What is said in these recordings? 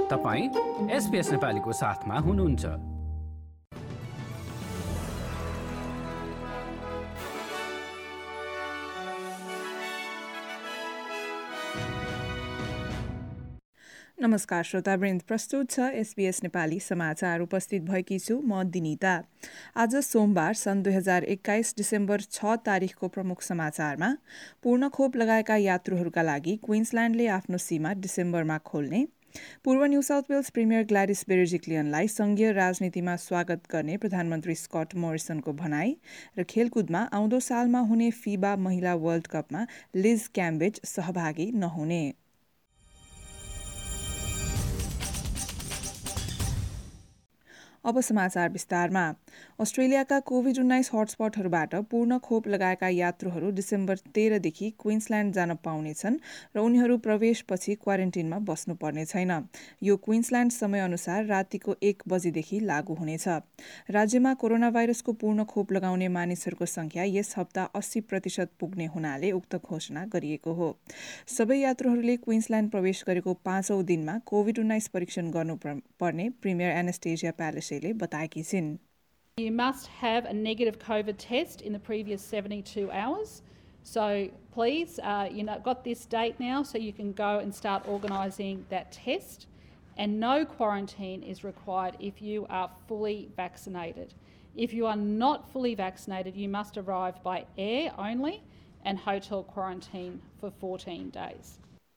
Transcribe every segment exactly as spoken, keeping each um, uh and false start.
तपाईं एसपीएस नेपालीको साथमा हुनुहुन्छ। नमस्कार श्रोतावृन्द, प्रस्तुत छ एसबीएस नेपाली समाचार। उपस्थित भएकी छु म दिनिता। आज सोमबार सन् दुई हजार एक्काइस डिसेम्बर छ तारिखको प्रमुख समाचारमा पूर्ण खोप लगाएका यात्रुहरूका लागि क्वीन्सल्याण्डले आफ्नो सीमा डिसेम्बरमा खोल्ने, पूर्व New South Wales premier Gladys बेर्जिक्लियनलाई संघीय राजनीतिमा स्वागत गर्ने प्रधानमन्त्री स्कट मोरिसनको भनाई र खेलकुदमा आउँदो सालमा हुने फिबा महिला वर्ल्ड कपमा लिज क्याम्बेज सहभागी नहुने। अब समाचार विस्तारमा। अस्ट्रेलियाका कोभिड उन्नाइस हटस्पटहरूबाट पूर्ण खोप लगाएका यात्रुहरू डिसेम्बर तेह्रदेखि क्वीन्सल्याण्ड जान पाउनेछन् र उनीहरू प्रवेशपछि क्वारेन्टिनमा बस्नुपर्ने छैन। यो क्वीन्सल्याण्ड समयअनुसार रातिको एक बजेदेखि लागू हुनेछ। राज्यमा कोरोना भाइरसको पूर्ण खोप लगाउने मानिसहरूको संख्या यस हप्ता अस्सी प्रतिशत पुग्ने हुनाले उक्त घोषणा गरिएको हो। सबै यात्रुहरूले क्वीन्सल्याण्ड प्रवेश गरेको पाँचौं दिनमा कोभिड उन्नाइस परीक्षण गर्नुपर्ने प्रिमियर एनास्टेसिया प्यालेसेले बताएकी छिन्। You must have a negative COVID test in the previous seventy-two hours. So please, uh, you know, got this date now, so you can go and start organising that test. And no quarantine is required if you are fully vaccinated. If you are not fully vaccinated, you must arrive by air only and hotel quarantine for fourteen days.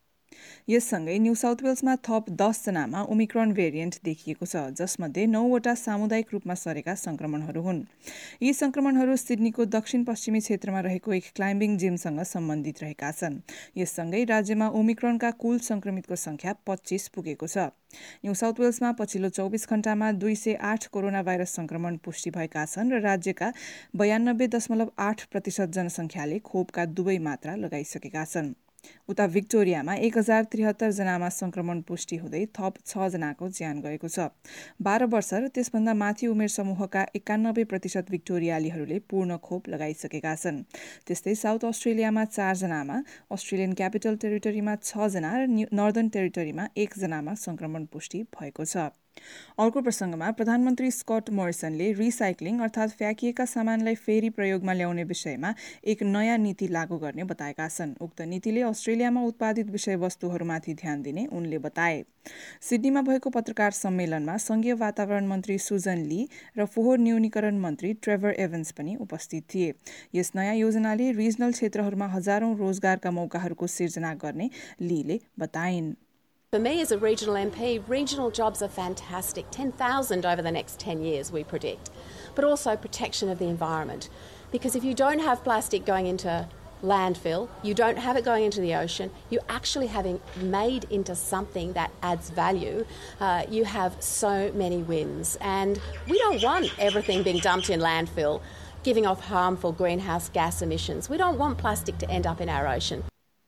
यससँगै New South वेल्समा थप दसजनामा Omicron variant देखिएको छ, जसमध्ये नौवटा सामुदायिक रूपमा सरेका संक्रमणहरू हुन्। यी संक्रमणहरू सिडनीको दक्षिण पश्चिमी क्षेत्रमा रहेको एक क्लाइम्बिङ जिमसँग सम्बन्धित रहेका छन्। यससँगै राज्यमा ओमिक्रोनका कुल संक्रमितको संख्या पच्चीस पुगेको छ। न्यू साउथ वेल्समा पछिल्लो चौबिस घण्टामा दुई सय आठ कोरोना भाइरस संक्रमण पुष्टि भएका छन् र राज्यका बयानब्बे दशमलव आठ प्रतिशत जनसंख्याले खोपका दुवै मात्रा लगाइसकेका छन्। उता भिक्टोरियामा एक हजार त्रिहत्तर जनामा संक्रमण पुष्टि हुँदै थप छ जनाको ज्यान गएको छ। बाह्र वर्ष र त्यसभन्दा माथि उमेर समूहका एकानब्बे प्रतिशत भिक्टोरियालीहरूले पूर्ण खोप लगाइसकेका छन्। त्यस्तै साउथ अस्ट्रेलियामा चार जनामा, अस्ट्रेलियन क्यापिटल टेरिटरीमा छ जना र नर्दर्न टेरिटरीमा एक जनामा संक्रमण पुष्टि भएको छ। अर्को प्रसंगमा प्रधानमन्त्री स्कट मोरिसनले रिसाइक्लिङ अर्थात् फ्याँकिएका सामानलाई फेरि प्रयोगमा ल्याउने विषयमा एक नयाँ नीति लागू गर्ने बताएका छन्। उक्त नीतिले अस्ट्रेलियामा उत्पादित विषयवस्तुहरूमाथि ध्यान दिने उनले बताए। सिडनीमा भएको पत्रकार सम्मेलनमा संघीय वातावरण मन्त्री सुजन ली र फोहोर न्यूनीकरण मन्त्री ट्रेभर एभन्स पनि उपस्थित थिए। यस नयाँ योजनाले रिजनल क्षेत्रहरूमा हजारौं रोजगारका मौकाहरूको सिर्जना गर्ने लीले बताइन्। For me as a regional M P, regional jobs are fantastic. ten thousand over the next ten years, we predict. But also protection of the environment. Because if you don't have plastic going into landfill, you don't have it going into the ocean, you're actually having made into something that adds value, uh, you have so many wins. And we don't want everything being dumped in landfill, giving off harmful greenhouse gas emissions. We don't want plastic to end up in our ocean.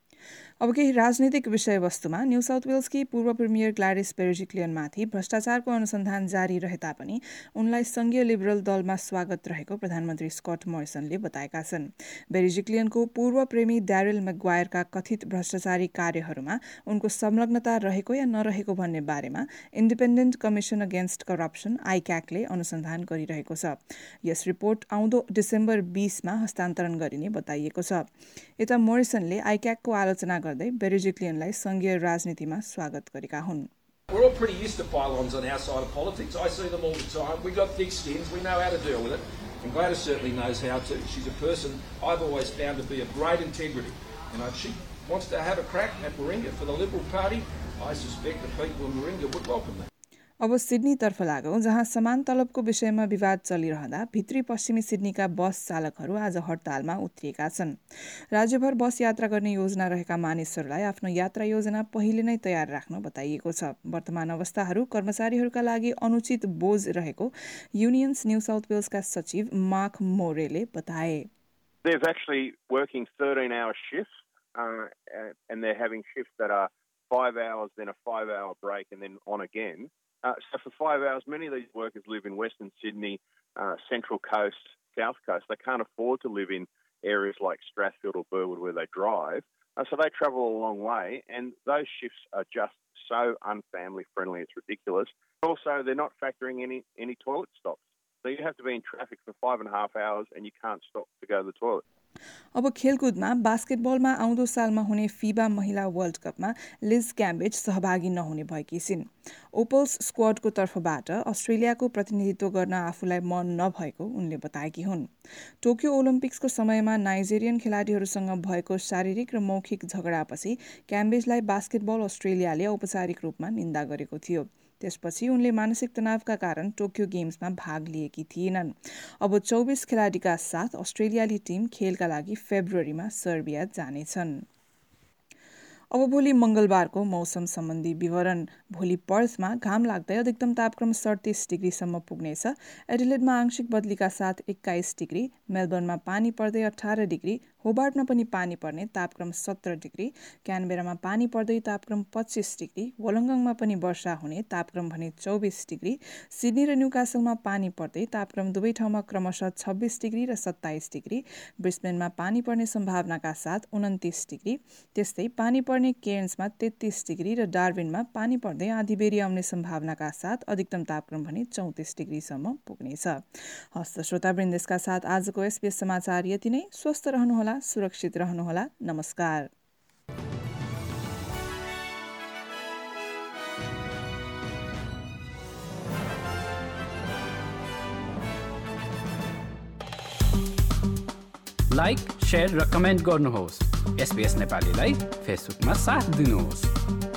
अब केही राजनीतिक विषयवस्तुमा new south वेल्सकी पूर्व premier ग्ल्याडिस बेर्जिक्लियनमाथि भ्रष्टाचारको अनुसन्धान जारी रहे तापनि उनलाई संघीय लिबरल दलमा स्वागत रहेको प्रधानमन्त्री स्कट मोरिसनले बताएका छन्। बेर्जिक्लियनको पूर्व प्रेमी ड्यारेल मैग्वायरका कथित भ्रष्टाचारी कार्यहरूमा उनको संलग्नता रहेको या नरहेको भन्ने बारेमा इन्डिपेन्डेन्ट कमिसन अगेन्स्ट करप्सन आइक्याकले अनुसन्धान गरिरहेको छ। यस रिपोर्ट आउँदो डिसेम्बर बीसमा हस्तान्तरण गरिने बताइएको छ। यता मोरिसनले आइक्याकको आलोचना गर्दै बेर्जिक्लियनलाई संघीय राजनीतिमा स्वागत गरेका हुन्। We're all pretty used to pylons on our side of politics. I see them all the time. We've got thick skins. We know how to deal with it. And Gladys certainly knows how to. She's a person I've always found to be of great integrity. You know, she wants to have a crack at Warringah for the Liberal Party. I suspect the people in Warringah would welcome that. अब सिडनीतर्फ लागौं, जहाँ समान तलबको विषयमा विवाद चलिरहँदा भित्री पश्चिमी सिडनीका बस चालकहरू आज हडतालमा उत्रिएका छन्। राज्यभर बस यात्रा गर्ने योजना रहेका मानिसहरूलाई आफ्नो यात्रा योजना पहिले नै तयार राख्न बताइएको छ। वर्तमान अवस्थाहरू कर्मचारीहरूका लागि अनुचित बोझ रहेको युनियन्स न्यू साउथ वेल्सका सचिव मार्क मोरेले बताए। They're actually working thirteen hour shifts uh, and they're having shifts that are five hours, then a five hour break and then on again. Uh, so for five hours, many of these workers live in Western Sydney, uh, Central Coast, South Coast. They can't afford to live in areas like Strathfield or Burwood where they drive. Uh, so they travel a long way, and those shifts are just so unfamily friendly, it's ridiculous. Also, they're not factoring any, any toilet stops. So you have to be in traffic for five and a half hours and you can't stop to go to the toilet. अब खेलकुदमा बास्केटबलमा आउँदो सालमा हुने फिबा महिला world कपमा lease क्याम्बेज सहभागी नहुने भएकी छिन्। ओपल्स स्क्वाडको तर्फबाट अस्ट्रेलियाको प्रतिनिधित्व गर्न आफूलाई मन नभएको उनले बताएकी हुन्। टोकियो ओलम्पिक्सको समयमा नाइजेरियन खेलाडीहरूसँग भएको शारीरिक र मौखिक झगडापछि क्याम्बेजलाई बास्केटबल अस्ट्रेलियाले औपचारिक रूपमा निन्दा गरेको थियो। त्यसपछि उनले मानसिक तनावका कारण टोकियो गेम्समा भाग लिएकी थिएनन्। अब चौबिस खेलाडीका साथ अस्ट्रेलियाली टिम खेलका लागि फेब्रुअरीमा सर्बिया जानेछन्। अब भोलि मंगलबारको मौसम सम्बन्धी विवरण। भोलि पर्थमा घाम लाग्दै अधिकतम तापक्रम सडतिस डिग्रीसम्म पुग्नेछ। एडिलेडमा आंशिक बदलीका साथ एक्काइस डिग्री, मेलबर्नमा पानी पर्दै अठार डिग्री, होबार्टमा पनि पानी पर्ने तापक्रम सत्र डिग्री, क्यानबेरामा पानी पर्दै तापक्रम पच्चिस डिग्री, वोलङ्गङमा पनि वर्षा हुने तापक्रम भने चौबिस डिग्री, सिडनी र न्युकासलमा पानी पर्दै तापक्रम दुवै ठाउँमा क्रमशः छब्बिस डिग्री र सत्ताइस डिग्री, ब्रिस्बेनमा पानी पर्ने सम्भावनाका साथ उन्तिस डिग्री, त्यस्तै पानी पर्ने केयर्न्समा तेत्तीस डिग्री र डार्विनमा पानी पर्दै आँधीबेहरी आउने सम्भावनाका साथ अधिकतम तापक्रम भने चौतिस डिग्रीसम्म पुग्नेछ। हस्त श्रोतावृन्द, यसका साथ आजको एसबीएस समाचार यति नै। स्वस्थ रहनुहोला, सुरक्षित रहनुहोला। नमस्कार। लाइक, शेयर र कमेन्ट गर्नुहोस्। एसबीएस नेपालीलाई फेसबुकमा साथ दिनुहोस्।